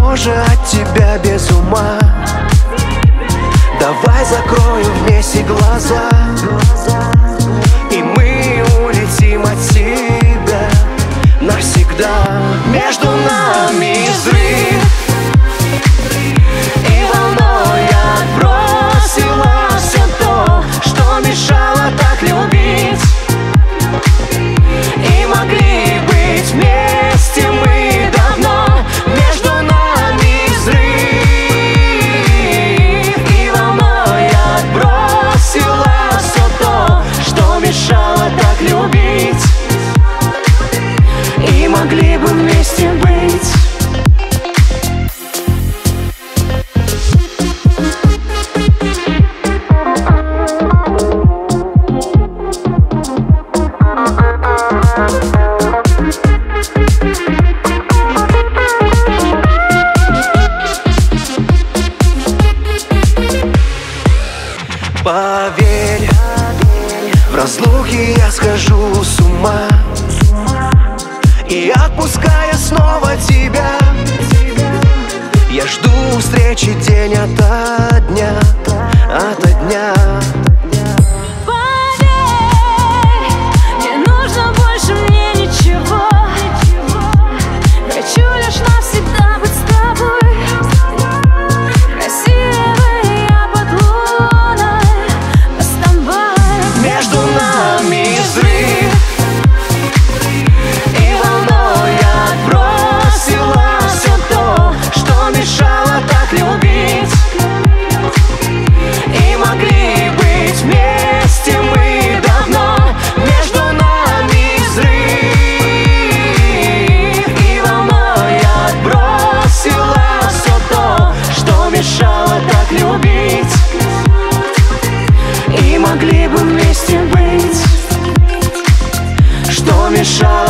тоже от тебя без ума. Давай закроем вместе глаза, и мы улетим от тебя навсегда. Между нами взрыв, и волной отбросила все то, что мешало так любить. И могли быть вместе мы давно. Между нами взрыв, и волной отбросила все то, что мешало так любить. И могли бы вместе быть. Поверь, в разлуке я схожу с ума. И отпуская снова тебя, я жду встречи день ото дня, ото дня. Поверь, не нужно больше мне ничего. Хочу лишь навсегда быть с тобой. Красивая я под луной, а с тобой. Между нами взрыв, и волной отбросила все то, что мешало так любить. И могли быть вместе мы давно. Между нами взрыв, и волной отбросила все то, что мешало так любить. И могли бы вместе быть, что мешало